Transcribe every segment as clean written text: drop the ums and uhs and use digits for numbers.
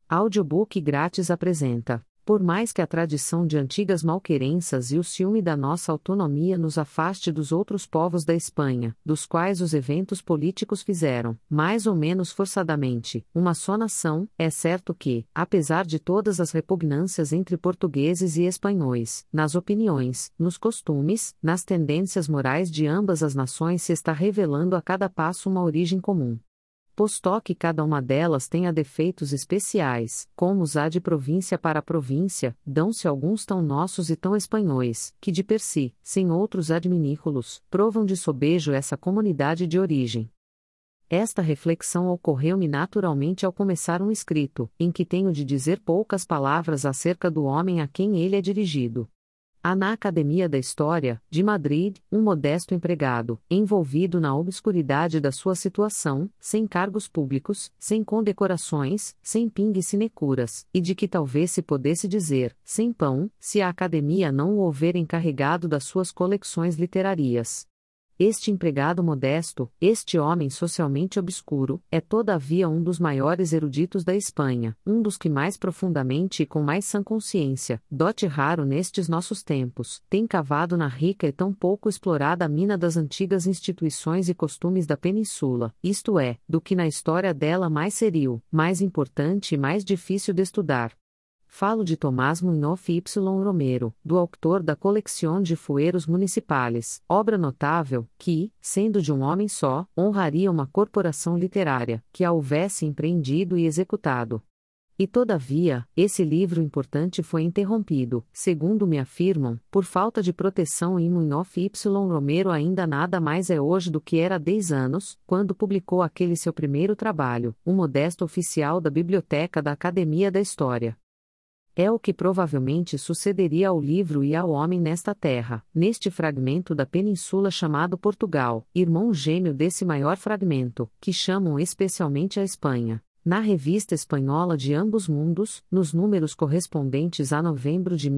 Audiobook grátis apresenta: por mais que a tradição de antigas malquerenças e o ciúme da nossa autonomia nos afaste dos outros povos da Espanha, dos quais os eventos políticos fizeram, mais ou menos forçadamente, uma só nação, é certo que, apesar de todas as repugnâncias entre portugueses e espanhóis, nas opiniões, nos costumes, nas tendências morais de ambas as nações se está revelando a cada passo uma origem comum. Posto que cada uma delas tenha defeitos especiais, como os há de província para província, dão-se alguns tão nossos e tão espanhóis, que de per si, sem outros adminículos, provam de sobejo essa comunidade de origem. Esta reflexão ocorreu-me naturalmente ao começar um escrito, em que tenho de dizer poucas palavras acerca do homem a quem ele é dirigido. Há na Academia da História, de Madrid, um modesto empregado, envolvido na obscuridade da sua situação, sem cargos públicos, sem condecorações, sem pingue sinecuras, e de que talvez se pudesse dizer, sem pão, se a Academia não o houver encarregado das suas coleções literárias. Este empregado modesto, este homem socialmente obscuro, é todavia um dos maiores eruditos da Espanha, um dos que mais profundamente e com mais sã consciência, dote raro nestes nossos tempos, tem cavado na rica e tão pouco explorada mina das antigas instituições e costumes da península, isto é, do que na história dela mais serio, mais importante e mais difícil de estudar. Falo de Tomás Muñoz y Romero, do autor da Colección de Fueros Municipales, obra notável, que, sendo de um homem só, honraria uma corporação literária, que a houvesse empreendido e executado. E todavia, esse livro importante foi interrompido, segundo me afirmam, por falta de proteção e Muñoz y Romero ainda nada mais é hoje do que era há 10 anos, quando publicou aquele seu primeiro trabalho, um modesto oficial da Biblioteca da Academia da História. É o que provavelmente sucederia ao livro e ao homem nesta terra, neste fragmento da península chamado Portugal, irmão gêmeo desse maior fragmento, que chamam especialmente a Espanha. Na Revista Espanhola de Ambos Mundos, nos números correspondentes a novembro de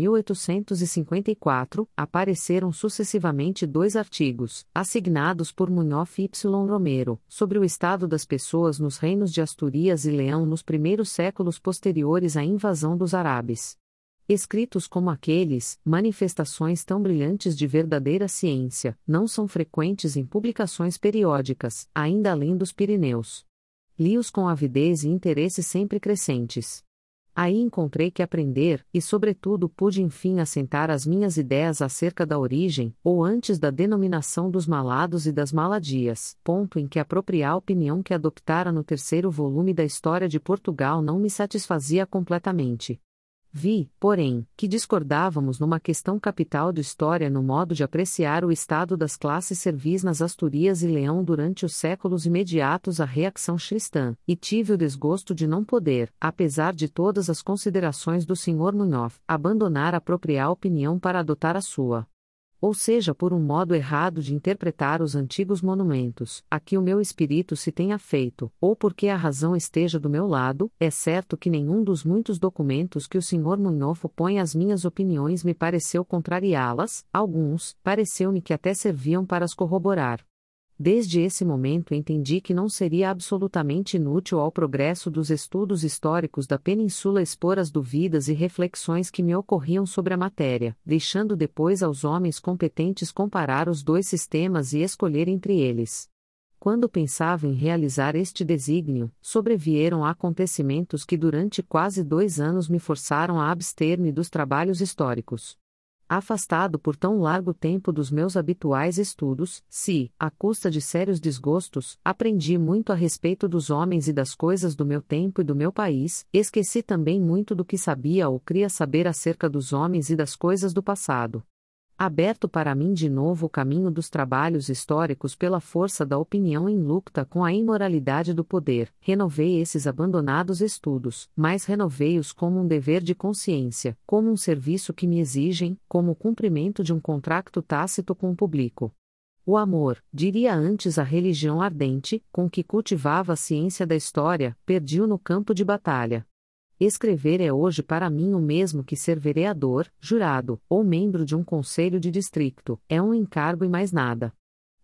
1854, apareceram sucessivamente 2 artigos, assignados por Muñoz y Romero, sobre o estado das pessoas nos reinos de Astúrias e Leão nos primeiros séculos posteriores à invasão dos árabes. Escritos como aqueles, manifestações tão brilhantes de verdadeira ciência, não são frequentes em publicações periódicas, ainda além dos Pirineus. Li-os com avidez e interesse sempre crescentes. Aí encontrei que aprender, e sobretudo pude enfim assentar as minhas ideias acerca da origem, ou antes da denominação dos malados e das maladias, ponto em que a própria opinião que adoptara no 3º volume da História de Portugal não me satisfazia completamente. Vi, porém, que discordávamos numa questão capital de história no modo de apreciar o estado das classes servis nas Astúrias e Leão durante os séculos imediatos à reacção cristã, e tive o desgosto de não poder, apesar de todas as considerações do Sr. Muñoz, abandonar a própria opinião para adotar a sua. Ou seja, por um modo errado de interpretar os antigos monumentos, a que o meu espírito se tenha feito, ou porque a razão esteja do meu lado, é certo que nenhum dos muitos documentos que o Sr. Muñoz opõe às minhas opiniões me pareceu contrariá-las, alguns, pareceu-me que até serviam para as corroborar. Desde esse momento entendi que não seria absolutamente inútil ao progresso dos estudos históricos da península expor as dúvidas e reflexões que me ocorriam sobre a matéria, deixando depois aos homens competentes comparar os 2 sistemas e escolher entre eles. Quando pensava em realizar este desígnio, sobrevieram acontecimentos que durante quase 2 anos me forçaram a abster-me dos trabalhos históricos. Afastado por tão largo tempo dos meus habituais estudos, se, à custa de sérios desgostos, aprendi muito a respeito dos homens e das coisas do meu tempo e do meu país, esqueci também muito do que sabia ou cria saber acerca dos homens e das coisas do passado. Aberto para mim de novo o caminho dos trabalhos históricos pela força da opinião em luta com a imoralidade do poder, renovei esses abandonados estudos, mas renovei-os como um dever de consciência, como um serviço que me exigem, como o cumprimento de um contrato tácito com o público. O amor, diria antes a religião ardente, com que cultivava a ciência da história, perdi-o no campo de batalha. Escrever é hoje para mim o mesmo que ser vereador, jurado, ou membro de um conselho de distrito, é um encargo e mais nada.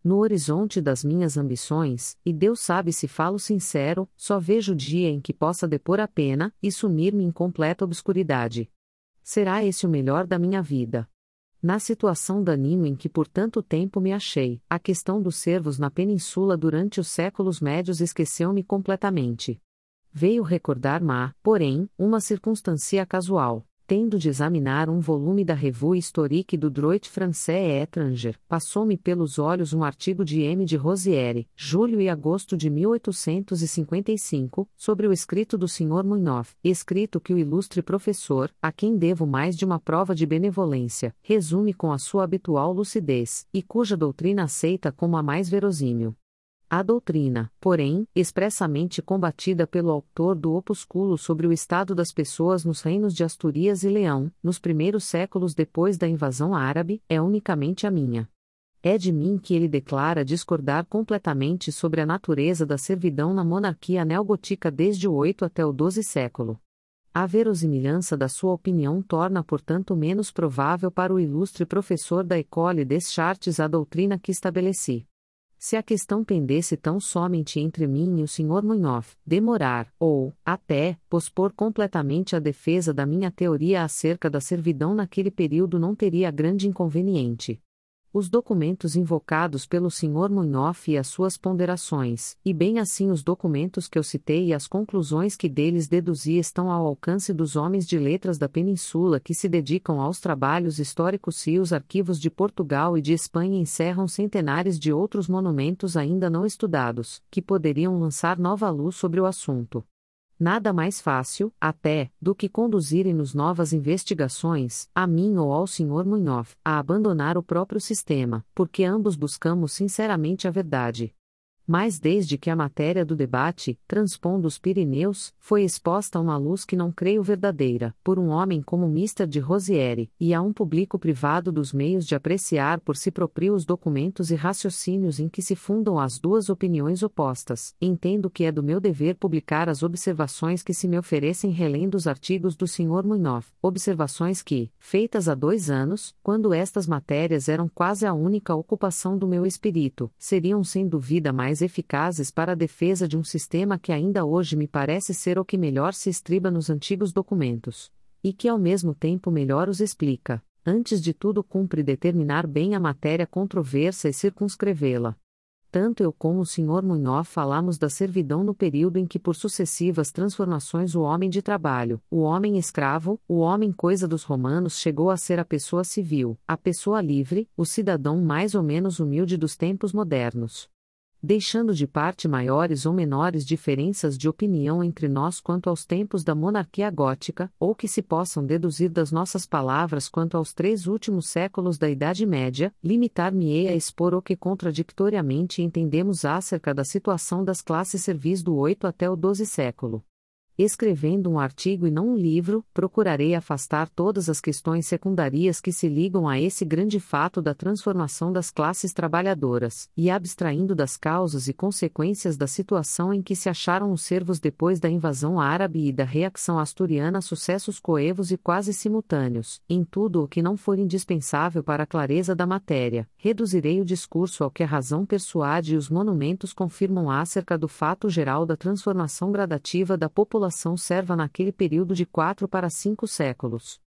No horizonte das minhas ambições, e Deus sabe se falo sincero, só vejo o dia em que possa depor a pena, e sumir-me em completa obscuridade. Será esse o melhor da minha vida? Na situação danino em que por tanto tempo me achei, a questão dos servos na península durante os séculos médios esqueceu-me completamente. Veio recordar-me, porém, uma circunstância casual. Tendo de examinar um volume da Revue Historique du Droit Français et Étranger, passou-me pelos olhos um artigo de M. de Rosière, julho e agosto de 1855, sobre o escrito do Sr. Munhoff, escrito que o ilustre professor, a quem devo mais de uma prova de benevolência, resume com a sua habitual lucidez, e cuja doutrina aceita como a mais verossímil. A doutrina, porém, expressamente combatida pelo autor do opúsculo sobre o estado das pessoas nos reinos de Astúrias e Leão, nos primeiros séculos depois da invasão árabe, é unicamente a minha. É de mim que ele declara discordar completamente sobre a natureza da servidão na monarquia neogótica desde o 8 até o 12 século. A verossimilhança da sua opinião torna portanto menos provável para o ilustre professor da École des Chartes a doutrina que estabeleci. Se a questão pendesse tão somente entre mim e o Sr. Munhoff, demorar, ou, até, pospor completamente a defesa da minha teoria acerca da servidão naquele período não teria grande inconveniente. Os documentos invocados pelo Sr. Munhoff e as suas ponderações, e bem assim os documentos que eu citei e as conclusões que deles deduzi estão ao alcance dos homens de letras da Península que se dedicam aos trabalhos históricos e os arquivos de Portugal e de Espanha encerram centenares de outros monumentos ainda não estudados, que poderiam lançar nova luz sobre o assunto. Nada mais fácil, até, do que conduzirem-nos novas investigações, a mim ou ao Sr. Munhoff, a abandonar o próprio sistema, porque ambos buscamos sinceramente a verdade. Mas desde que a matéria do debate, transpondo os Pirineus, foi exposta a uma luz que não creio verdadeira, por um homem como Mr. de Rosière, e a um público privado dos meios de apreciar por si próprio os documentos e raciocínios em que se fundam as duas opiniões opostas, entendo que é do meu dever publicar as observações que se me oferecem relendo os artigos do Sr. Munhoff, observações que, feitas há 2 anos, quando estas matérias eram quase a única ocupação do meu espírito, seriam sem dúvida mais eficazes para a defesa de um sistema que ainda hoje me parece ser o que melhor se estriba nos antigos documentos, e que ao mesmo tempo melhor os explica. Antes de tudo cumpre determinar bem a matéria controversa e circunscrevê-la. Tanto eu como o Sr. Munhoff falamos da servidão no período em que por sucessivas transformações o homem de trabalho, o homem escravo, o homem coisa dos romanos chegou a ser a pessoa civil, a pessoa livre, o cidadão mais ou menos humilde dos tempos modernos. Deixando de parte maiores ou menores diferenças de opinião entre nós quanto aos tempos da monarquia gótica, ou que se possam deduzir das nossas palavras quanto aos 3 últimos séculos da Idade Média, limitar-me-ei a expor o que contraditoriamente entendemos acerca da situação das classes servis do 8 até o 12 século. Escrevendo um artigo e não um livro, procurarei afastar todas as questões secundárias que se ligam a esse grande fato da transformação das classes trabalhadoras, e abstraindo das causas e consequências da situação em que se acharam os servos depois da invasão árabe e da reação asturiana sucessos coevos e quase simultâneos, em tudo o que não for indispensável para a clareza da matéria, reduzirei o discurso ao que a razão persuade e os monumentos confirmam acerca do fato geral da transformação gradativa da população serva naquele período de 4 para 5 séculos.